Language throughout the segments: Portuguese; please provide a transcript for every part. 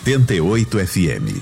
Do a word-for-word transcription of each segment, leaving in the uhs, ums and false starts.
oitenta e oito F M.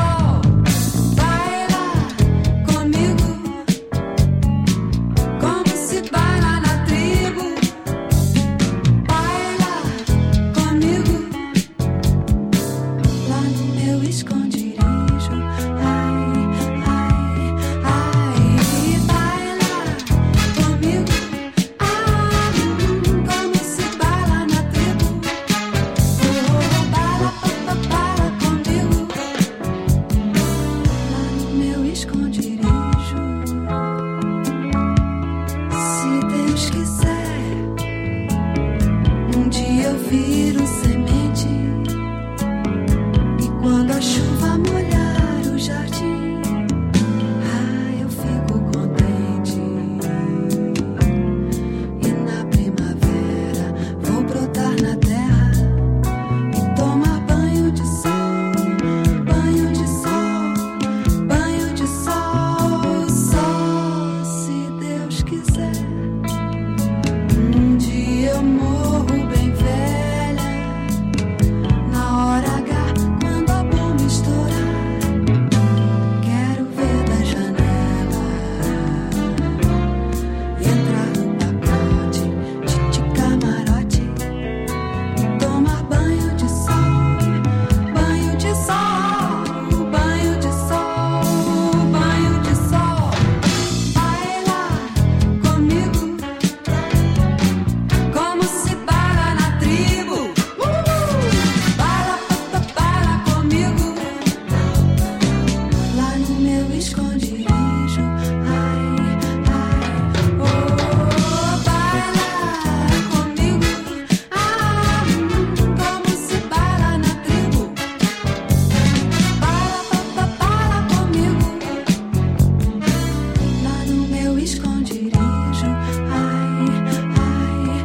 Come esconderijo. Ai, ai,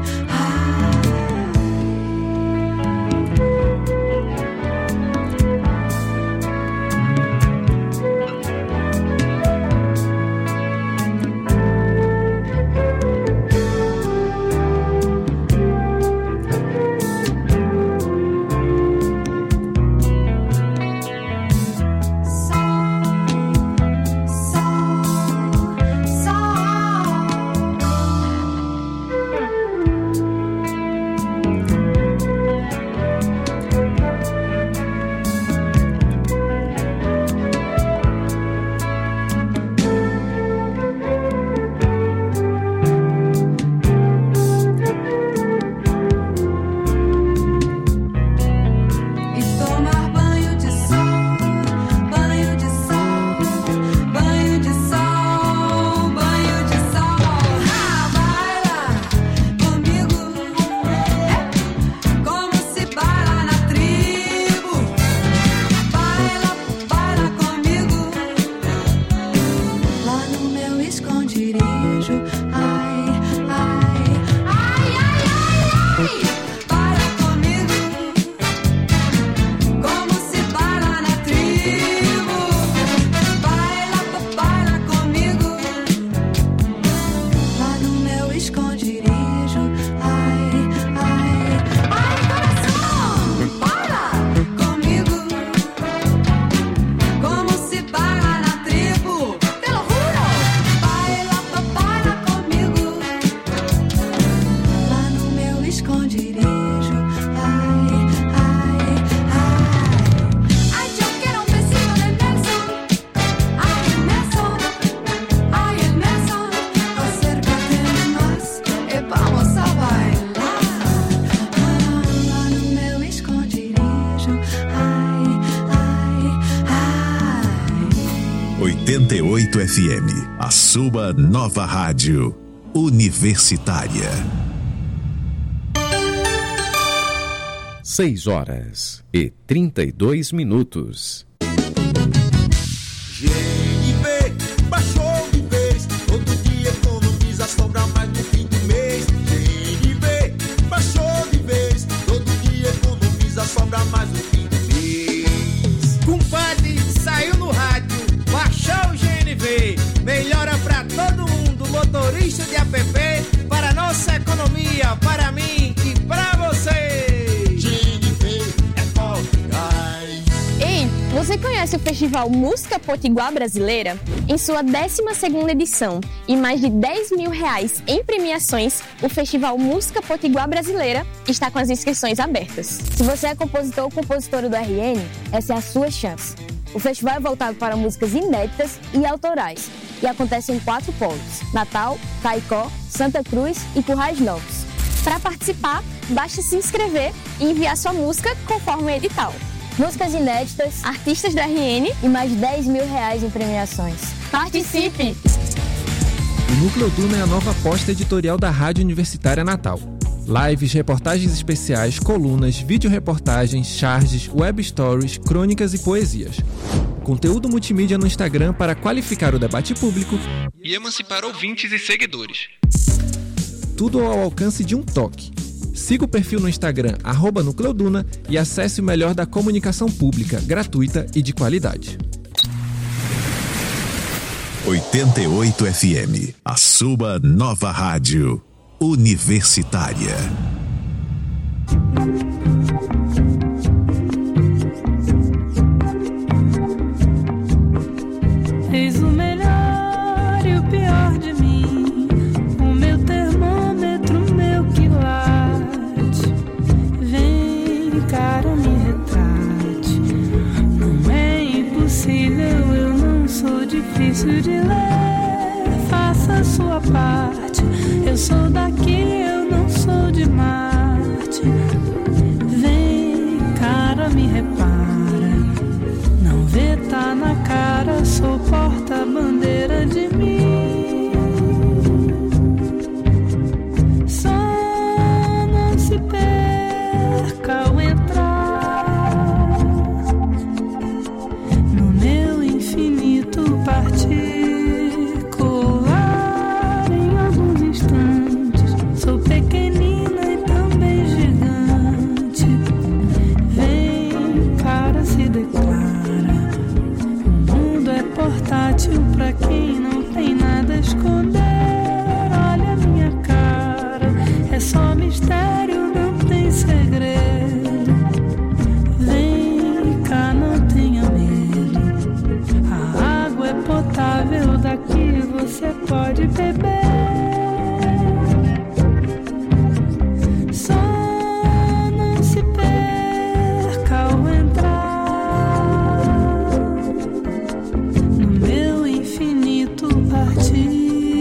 oitenta e oito F M, a sua nova rádio universitária. Seis horas e trinta e dois minutos. G N V baixou de vez, todo dia economiza, sobra mais no fim do mês. G N V baixou de vez, todo dia economiza, sobra mais no fim do mês. Compadre, saiu no rádio, baixou o G N V, melhora pra todo mundo, motorista de app, para nossa economia, para mim e pra você. Ei, você conhece o Festival Música Potiguar Brasileira? Em sua décima segunda edição e mais de dez mil reais em premiações, o Festival Música Potiguar Brasileira está com as inscrições abertas. Se você é compositor ou compositora do R N, essa é a sua chance. O festival é voltado para músicas inéditas e autorais e acontece em quatro polos: Natal, Caicó, Santa Cruz e Currais Novos. Para participar, basta se inscrever e enviar sua música conforme o edital. Músicas inéditas, artistas da R N e mais de dez mil reais em premiações. Participe! O Núcleo Duna é a nova aposta editorial da Rádio Universitária Natal. Lives, reportagens especiais, colunas, vídeo-reportagens, charges, web stories, crônicas e poesias. Conteúdo multimídia no Instagram para qualificar o debate público e emancipar ouvintes e seguidores. Tudo ao alcance de um toque. Siga o perfil no Instagram, arroba Nucleoduna, e acesse o melhor da comunicação pública, gratuita e de qualidade. oitenta e oito F M, a sua nova rádio universitária. Eis o melhor e o pior de mim, o meu termômetro, meu quilate. Vem, cara, me retrate. Não é impossível, eu não sou difícil de ler. Faça a sua parte. Eu sou daqui, eu não sou de Marte. Vem, cara, me repara. Não vê, tá na cara, sou porta-bandeira de mim. Só não se perca ao entrar no meu infinito particular. pode beber. Só não se perca ao entrar no meu infinito particular.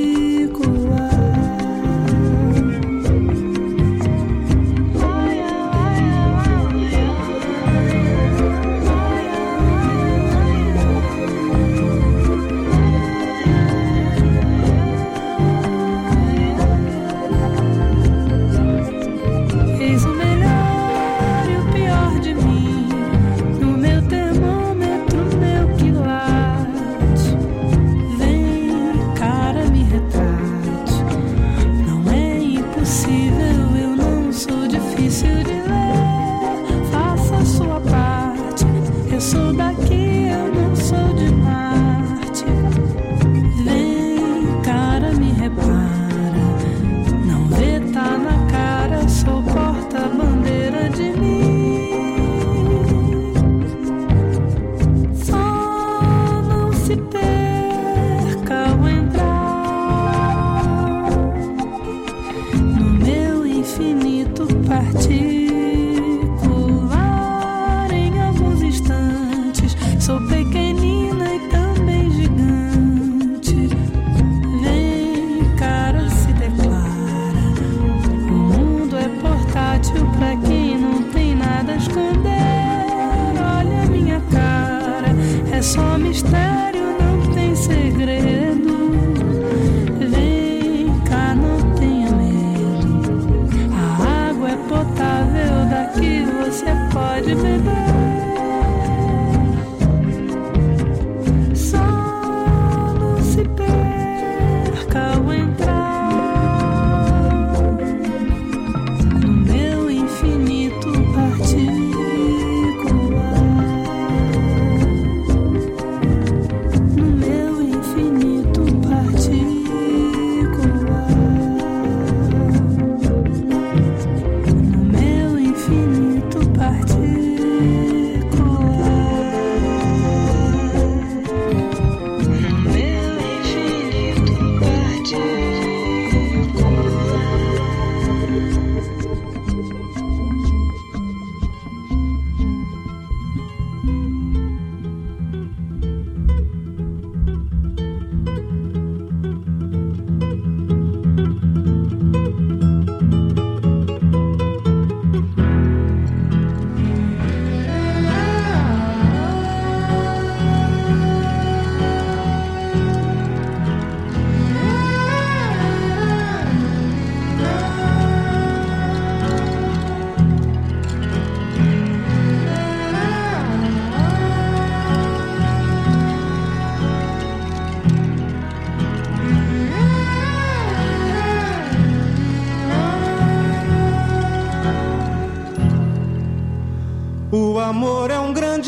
O amor é um grande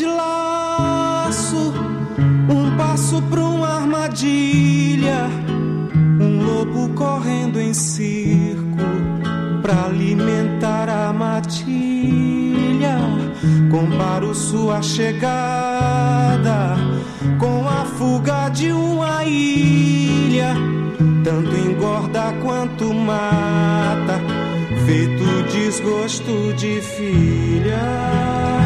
laço, um passo para uma armadilha, um lobo correndo em círculo para alimentar a matilha. Comparo sua chegada com a fuga de uma ilha, tanto engorda quanto mata, feito desgosto de filha.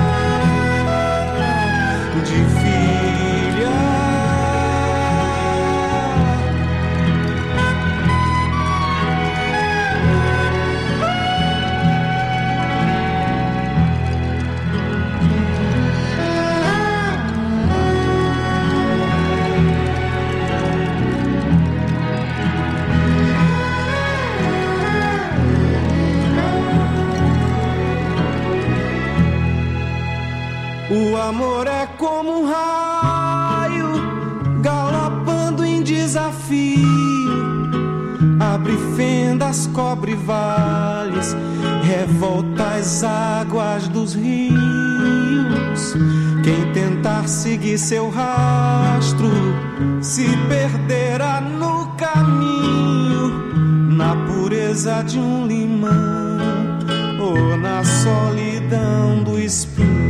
De filha. O amor é como um raio galopando em desafio, abre fendas, cobre vales, revolta as águas dos rios. Quem tentar seguir seu rastro se perderá no caminho, na pureza de um limão ou na solidão do espinho.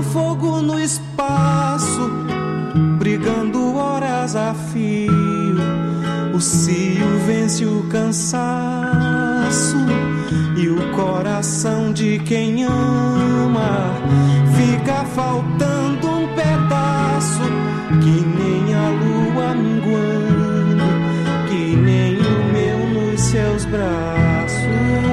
fogo no espaço, brigando horas a fio. O cio vence o cansaço e o coração de quem ama fica faltando um pedaço, que nem a lua minguando, que nem o meu nos seus braços.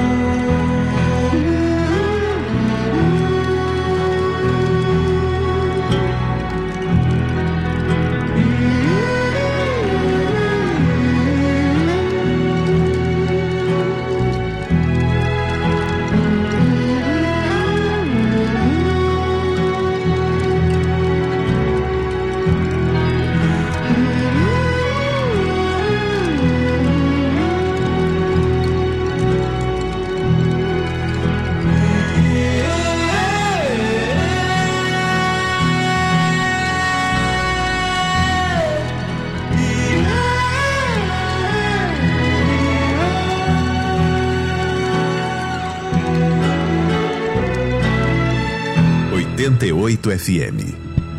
oitenta e oito F M.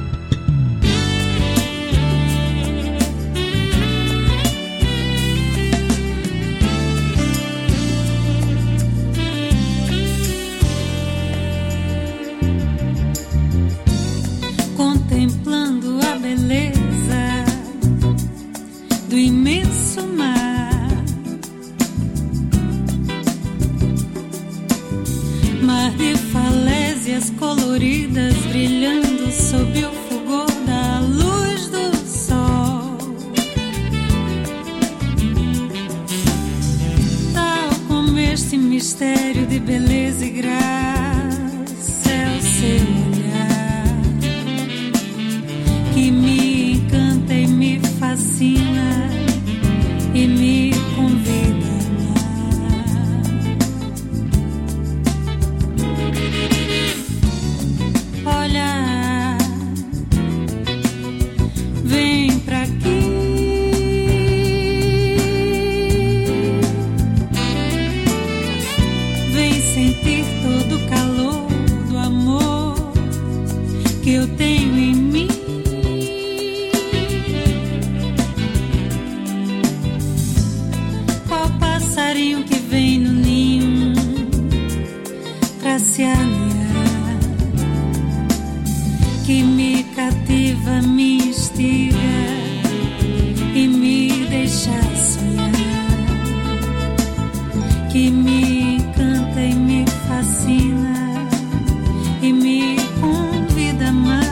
Contemplando a beleza do imenso mar, mar de falésias coloridas brilhando sob o fulgor da luz do sol, tal como este mistério de beleza e graça é o seu olhar, que me encanta e me fascina e me convida a olhar. Vem pra aqui, vem sentir todo o calor do amor que eu tenho em mim. Qual passarinho que vem no ninho pra se aninhar, que me cativa, me instiga e me deixa sonhar, que me encanta e me fascina e me convida a amar.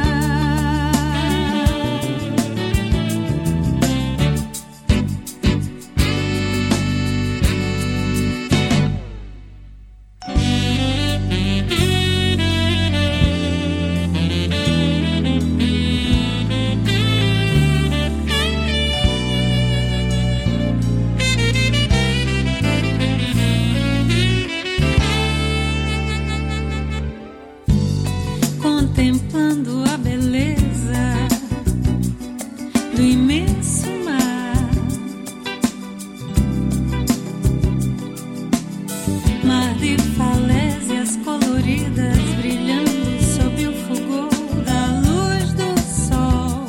Contemplando a beleza do imenso mar, mar de falésias coloridas brilhando sob o fulgor da luz do sol,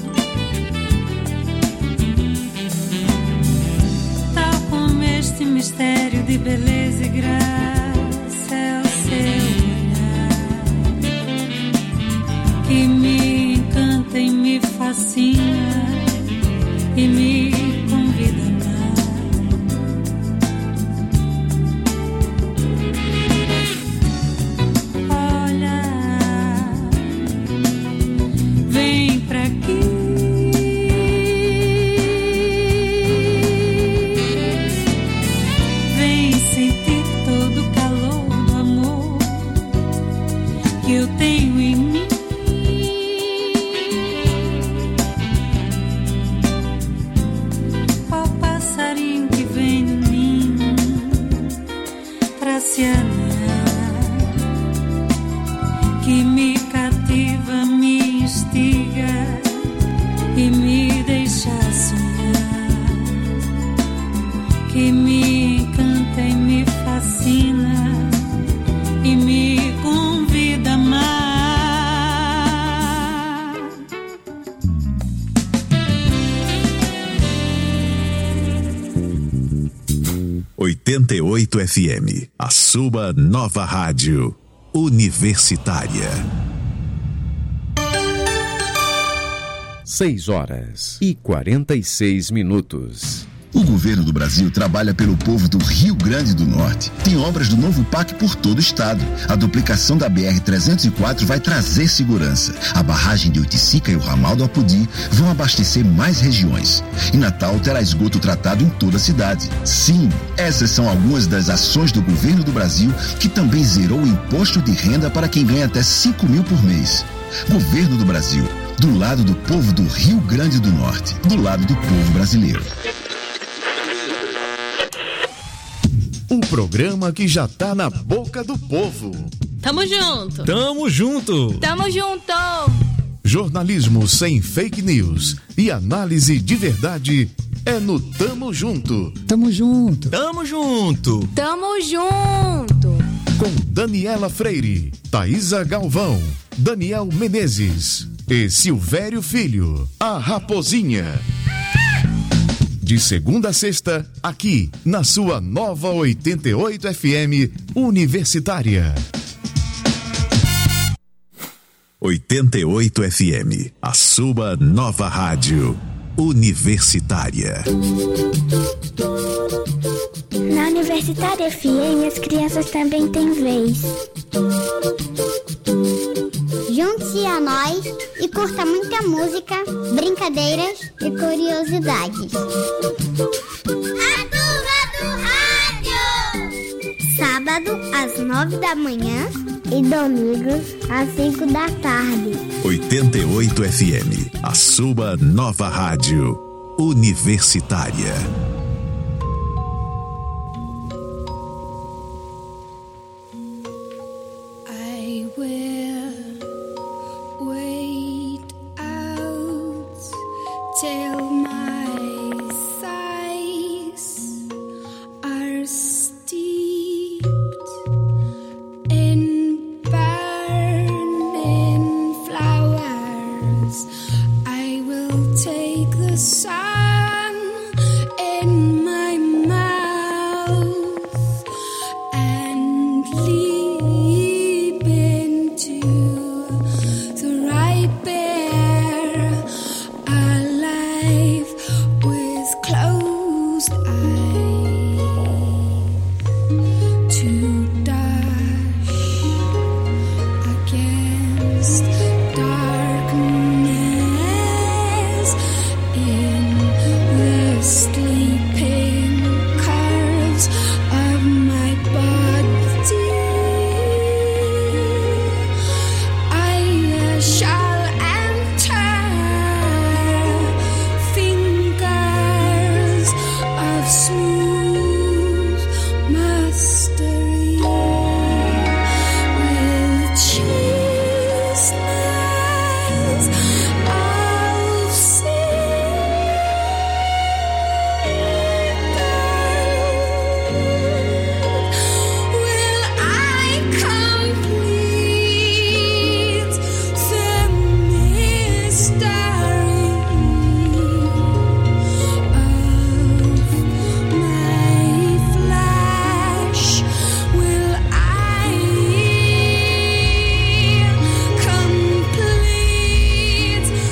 tal como este mistério de beleza e graça é o seu olhar, que me encanta e me fascina e me convida a amar. Olha, vem pra aqui, vem sentir todo o calor do amor que eu tenho em mim. oitenta e oito F M, a sua nova rádio universitária. Seis horas e quarenta e seis minutos. O governo do Brasil trabalha pelo povo do Rio Grande do Norte. Tem obras do novo P A C por todo o estado. A duplicação da B R trezentos e quatro vai trazer segurança. A barragem de Oiticica e o ramal do Apodi vão abastecer mais regiões. E Natal terá esgoto tratado em toda a cidade. Sim, essas são algumas das ações do governo do Brasil, que também zerou o imposto de renda para quem ganha até cinco mil por mês. Governo do Brasil, do lado do povo do Rio Grande do Norte, do lado do povo brasileiro. Um programa que já tá na boca do povo. Tamo junto. Tamo junto. Tamo junto. Jornalismo sem fake news e análise de verdade é no Tamo Junto. Tamo junto. Tamo junto. Tamo junto. Com Daniela Freire, Thaisa Galvão, Daniel Menezes e Silvério Filho, a Raposinha. De segunda a sexta, aqui na sua nova oitenta e oito F M Universitária. oitenta e oito F M, a sua nova rádio universitária. Na Universitária F M, as crianças também têm vez. Junte-se a nós e curta muita música, brincadeiras e curiosidades. A Turma do Rádio! Sábado às nove da manhã e domingo às cinco da tarde. oitenta e oito F M, a sua nova rádio universitária. Till my thighs are steeped in burning flowers. I will take the sun in my mouth and leap into the ripe air. Alive with closed eyes to dash against darkness in the sleeping curves of my body. I shall enter fingers of smooth mastery with chasteness of silver. Will I complete the mystery of my flesh? Will I complete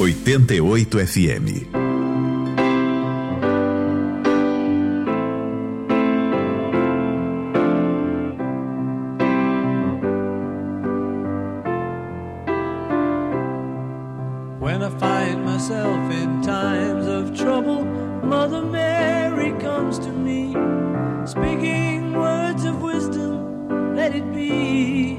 oitenta e oito F M. When I find myself in times of trouble, Mother Mary comes to me, speaking words of wisdom, let it be.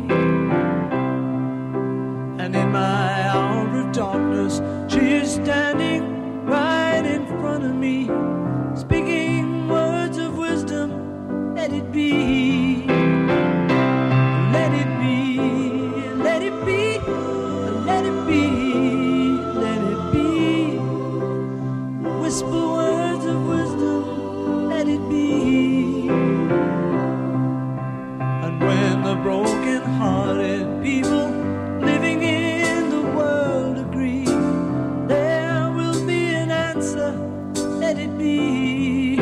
And in my hour of darkness, she is standing right in front of me, speaking words of wisdom, let it be. Let it be, let it be, let it be, let it be. Whisper words of wisdom, let it be. And when the broken-hearted people living in the world agree, there will be an answer, let it be.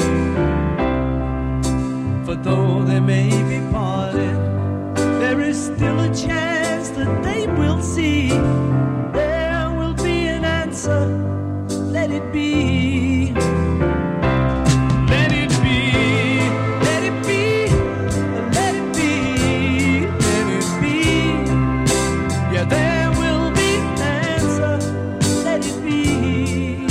For though they may be parted, there is still a chance that they will see. There will be an answer, let it be. Let it be, let it be, let it be, let it be. Yeah, there will be an answer, let it be.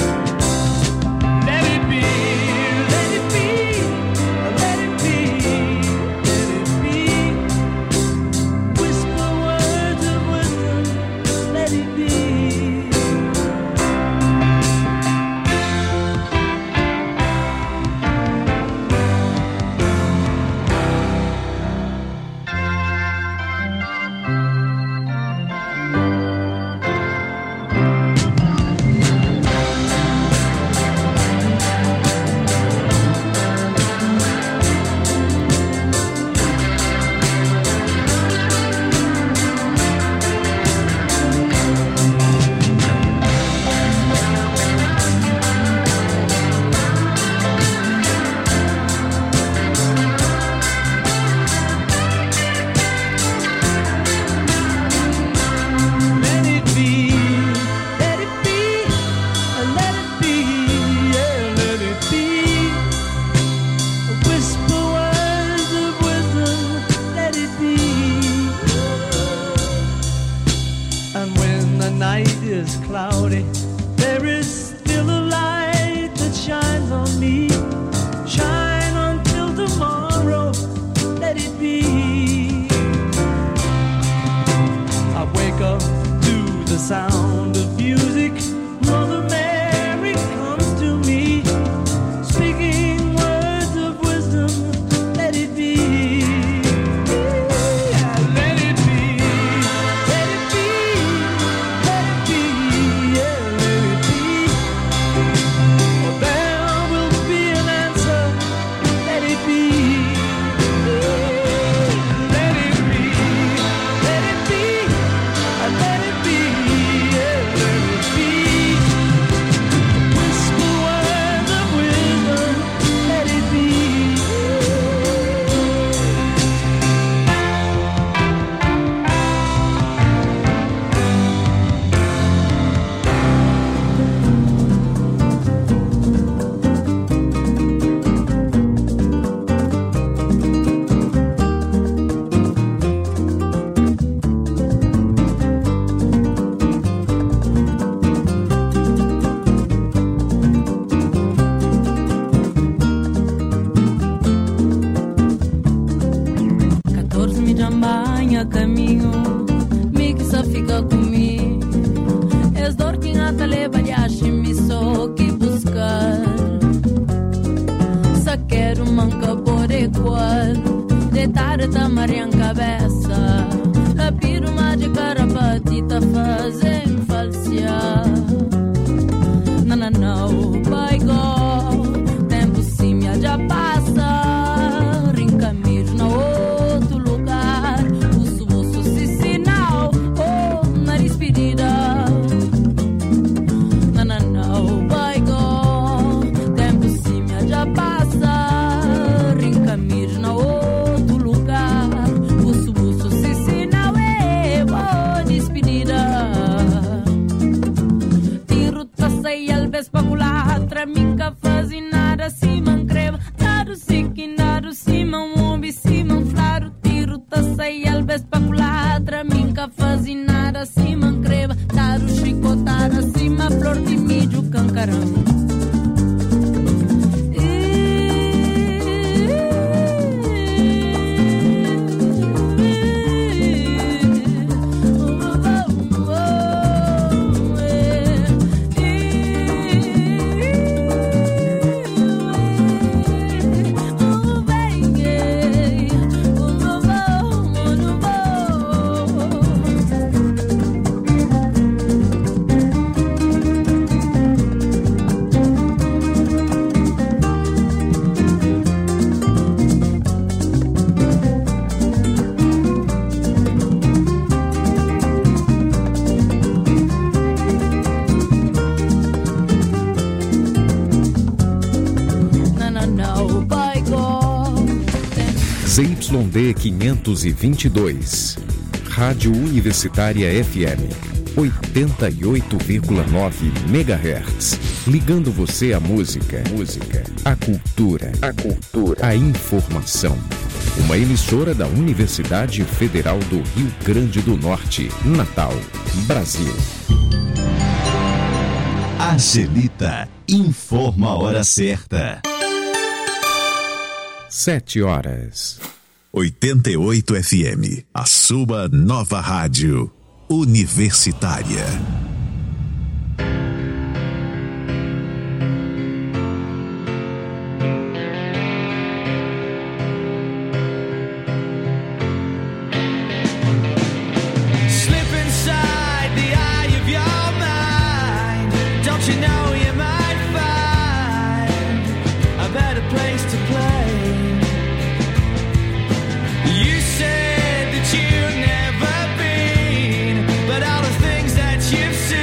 Let it be, let it be, let it be, let it be. Whisper words of wisdom, let it be. Let it be, let it be, let it be, yeah, let it be. Whisper words of wisdom, let it be. And when the night is cloudy, there is still a light that shines on me. Shine until tomorrow, let it be. I wake up to the sound of music. Mother Mary comes to me, speaking words of wisdom, let it be. Yeah, let it be, let it be, let it be, yeah, let it be. For there will be an answer, let it be. Let it be, let it be, let it be, yeah, let it be. Whisper words of wisdom, let it be. quatorze me jambanha caminho, me que só fica comigo. És dor que ngata leva de ache me só que buscar. Só quero manca por equal, de tarde tamarian cabeça. La piruma de carapatita fazem falsear. Nana não, vai go, tempo sim já passa. Rincamir na outro lugar, uso osso se sinal, oh, nariz pedida. Nana não, vai go, tempo sim já passa. Rincamir na outro lugar, uso osso se sinal, eh, oh, despedida. espectacular, traminca fazinada, se mancreva, dado siquinado, se mamombi, se manflaro, tiro, taça e alba espectacular, traminca fazinada, se mancreva, dado chicotada, se ma flor de mídio, cancarão. Z Y D quinhentos e vinte e dois, Rádio Universitária F M, oitenta e oito vírgula nove megahertz, ligando você à música, música, à cultura, à cultura, à informação. Uma emissora da Universidade Federal do Rio Grande do Norte, Natal, Brasil. Angelita informa a hora certa. Sete horas. oitenta e oito F M, a sua nova rádio universitária. Slip inside the eye of your mind. Don't you know you might find a better place to play? You said that you've never been, but all the things that you've seen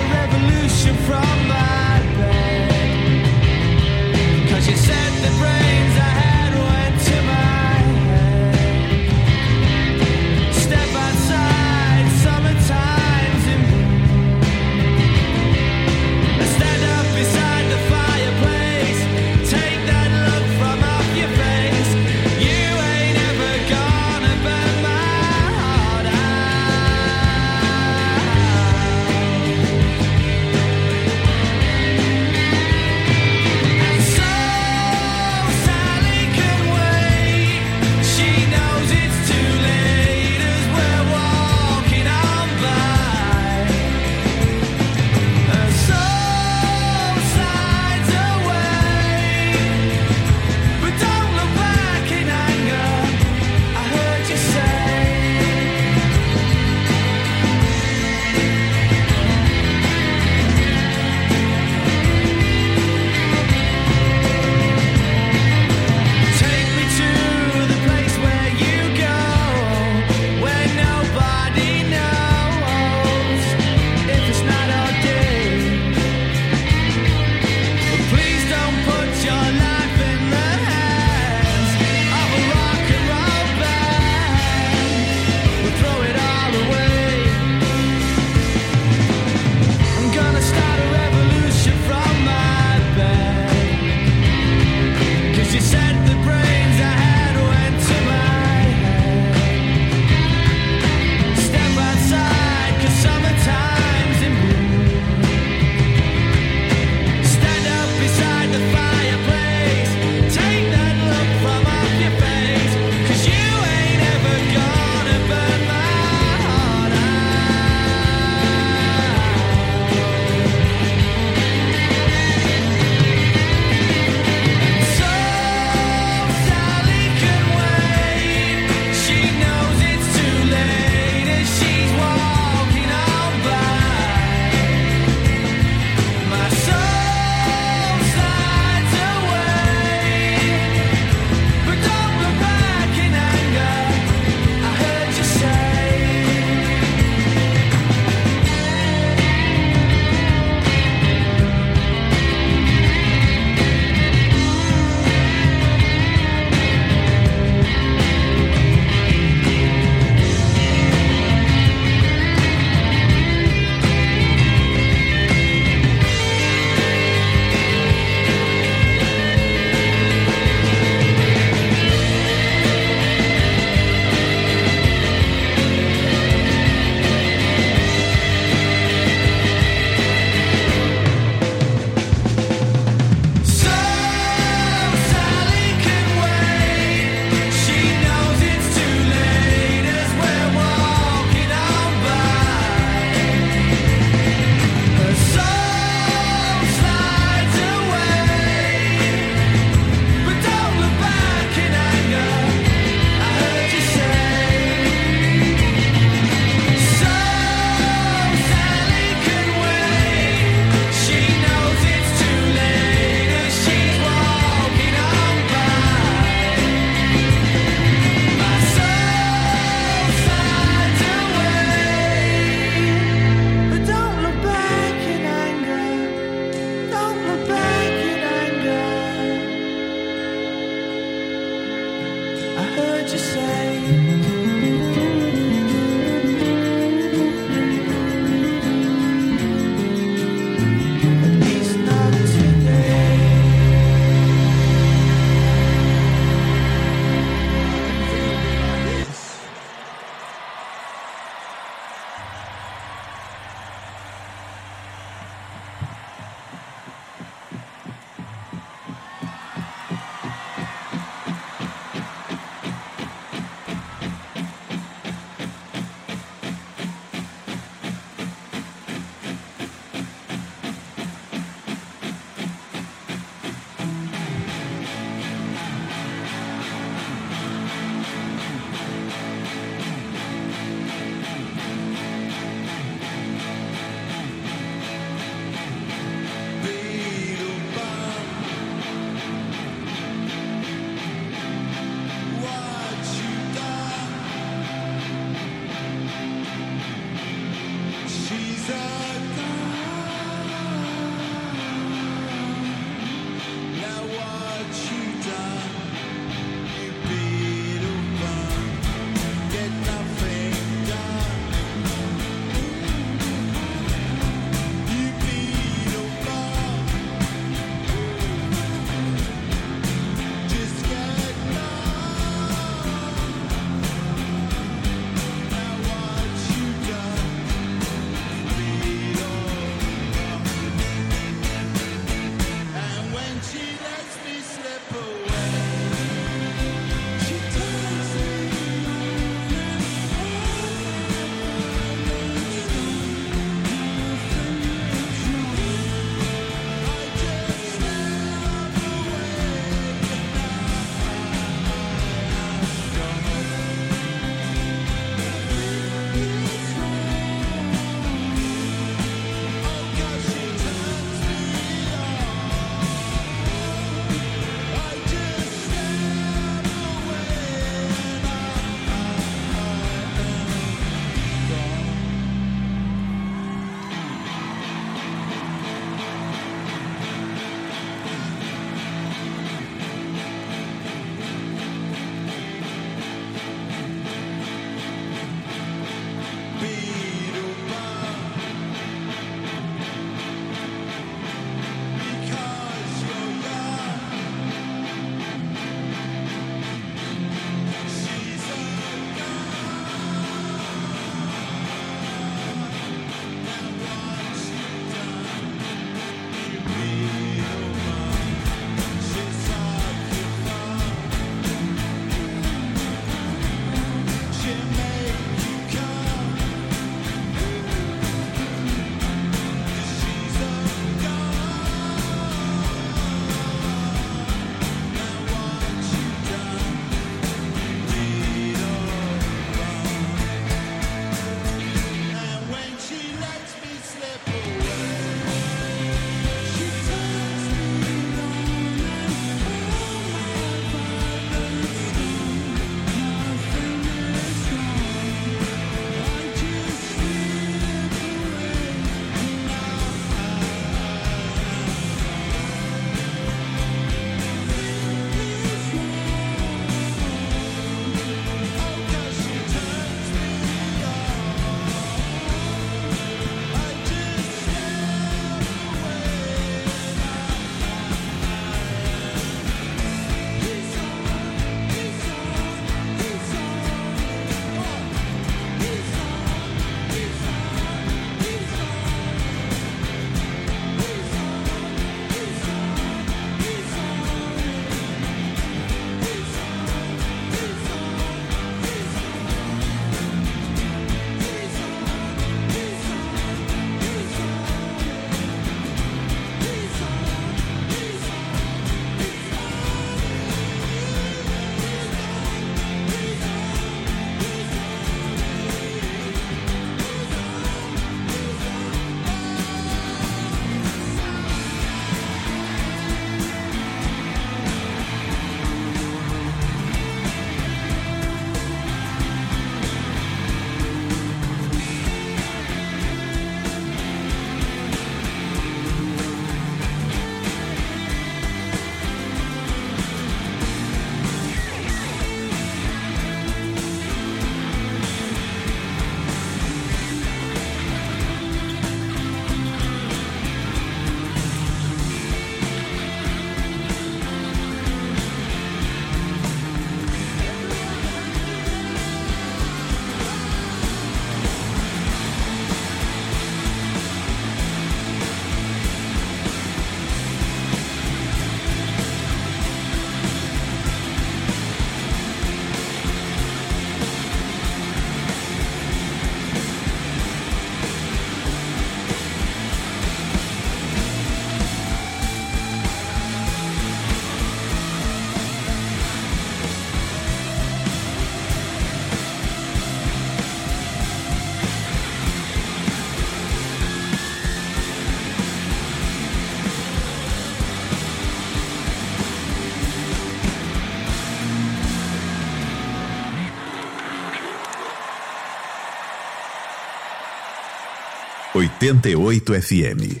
oitenta e oito F M.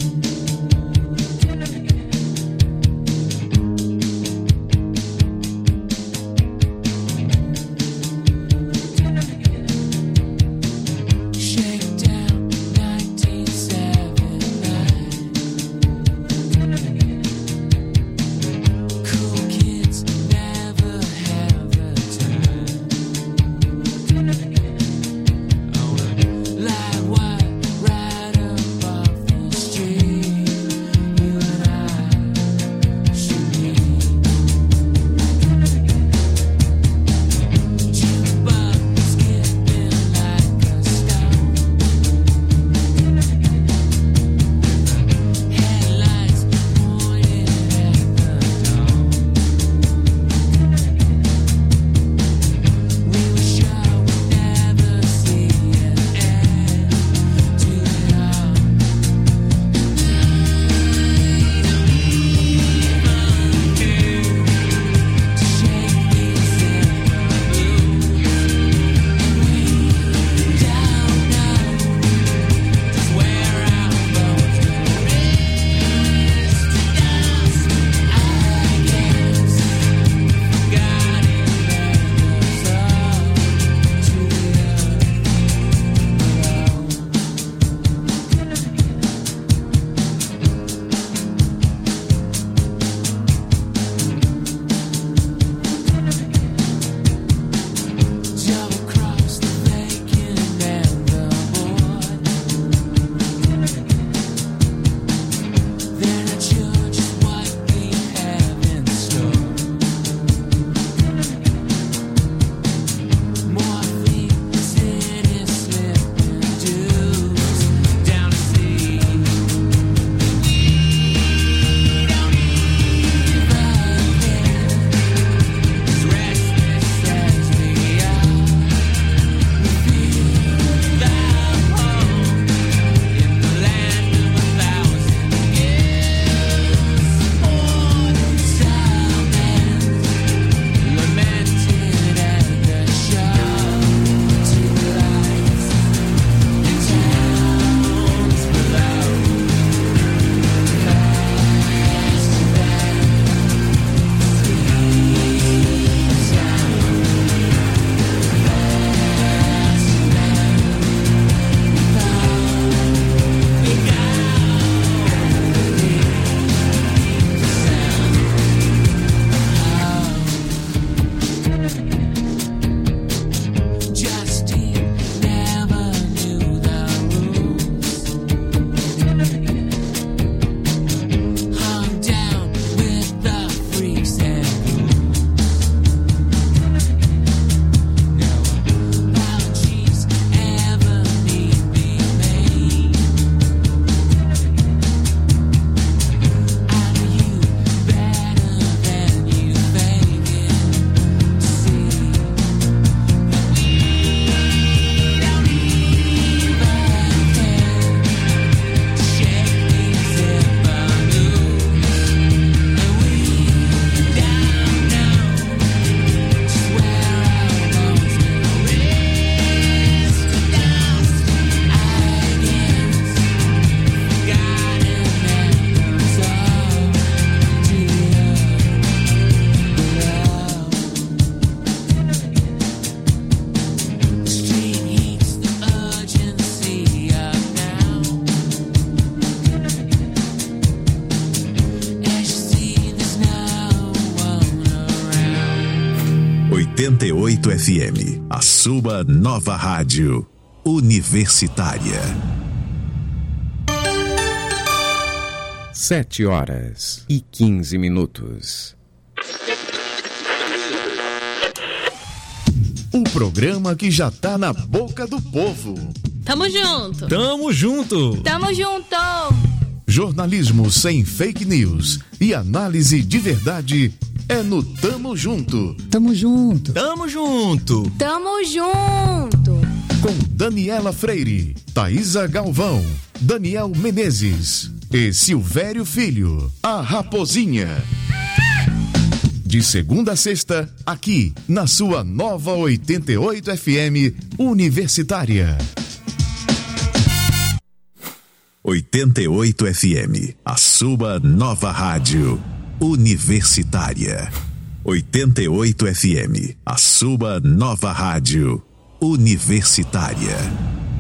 oitenta e oito F M, a sua nova rádio universitária. Sete horas e quinze minutos. O programa que já tá na boca do povo. Tamo junto. Tamo junto. Tamo junto. Jornalismo sem fake news e análise de verdade é no Tamo Junto. Tamo junto. Tamo junto. Tamo junto. Com Daniela Freire, Thaísa Galvão, Daniel Menezes e Silvério Filho, a Raposinha. De segunda a sexta, aqui na sua nova oitenta e oito F M Universitária. oitenta e oito F M, a sua nova rádio universitária. oitenta e oito F M, a sua nova rádio universitária.